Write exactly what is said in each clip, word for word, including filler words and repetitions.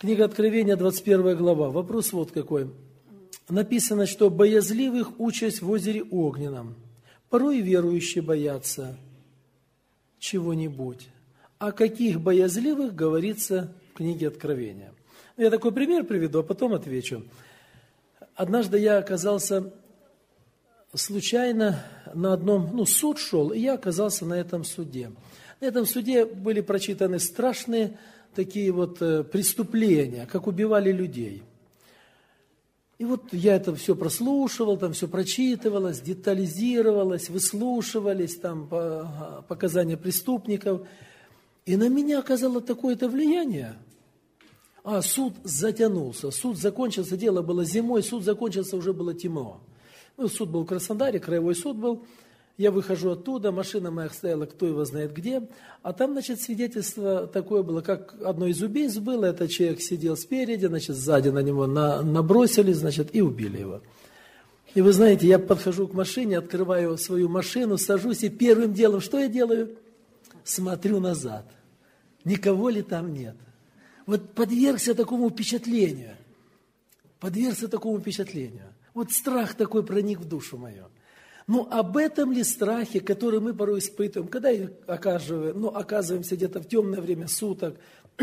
Книга Откровения, двадцать первая глава. Вопрос вот какой. Написано, что боязливых участь в озере огненном. Порой верующие боятся чего-нибудь. О каких боязливых говорится в книге Откровения? Я такой пример приведу, а потом отвечу. Однажды я оказался случайно на одном, ну, суд шел, и я оказался на этом суде. На этом суде были прочитаны страшные такие вот преступления, как убивали людей. И вот я это все прослушивал, там все прочитывалось, детализировалось, выслушивались, там показания преступников. И на меня оказало такое-то влияние. А суд затянулся, суд закончился, дело было зимой, суд закончился, уже было темно. Ну, суд был в Краснодаре, краевой суд был. Я выхожу оттуда, машина моя стояла, кто его знает где. А там, значит, свидетельство такое было, как одно из убийств было. Этот человек сидел спереди, значит, сзади на него на, набросились, значит, и убили его. И вы знаете, я подхожу к машине, открываю свою машину, сажусь, и первым делом, что я делаю? Смотрю назад. Никого ли там нет? Вот подвергся такому впечатлению. Подвергся такому впечатлению. Вот страх такой проник в душу мою. Ну, об этом ли страхе, который мы порой испытываем, когда оказываем, ну, оказываемся где-то в темное время суток?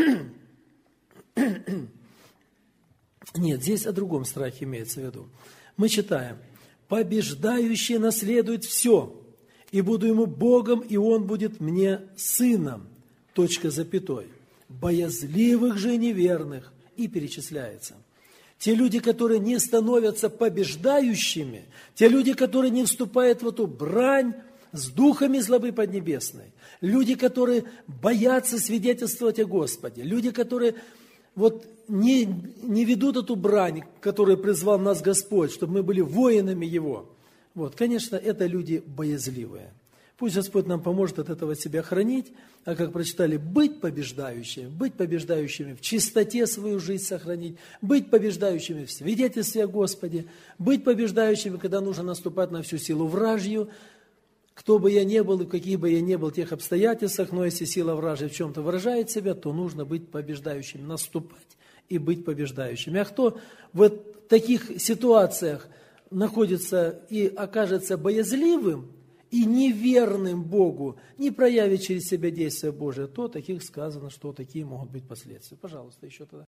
Нет, здесь о другом страхе имеется в виду. Мы читаем: «Побеждающий наследует все, и буду ему Богом, и он будет мне сыном». Точка запятой. «Боязливых же неверных». И перечисляется. Те люди, которые не становятся побеждающими, те люди, которые не вступают в эту брань с духами злобы поднебесной, люди, которые боятся свидетельствовать о Господе, люди, которые вот не, не ведут эту брань, которую призвал нас Господь, чтобы мы были воинами Его. Вот, конечно, это люди боязливые. Пусть Господь нам поможет от этого себя хранить, а как прочитали, быть побеждающими, быть побеждающими в чистоте свою жизнь сохранить, быть побеждающими в свидетельстве о Господе, быть побеждающими, когда нужно наступать на всю силу вражью, кто бы я ни был и в каких бы я ни был тех обстоятельствах, но если сила вражья в чем-то выражает себя, то нужно быть побеждающим, наступать и быть побеждающими. А кто в таких ситуациях находится и окажется боязливым, и неверным Богу, не проявит через себя действие Божие, то таких сказано, что такие могут быть последствия. Пожалуйста, еще тогда.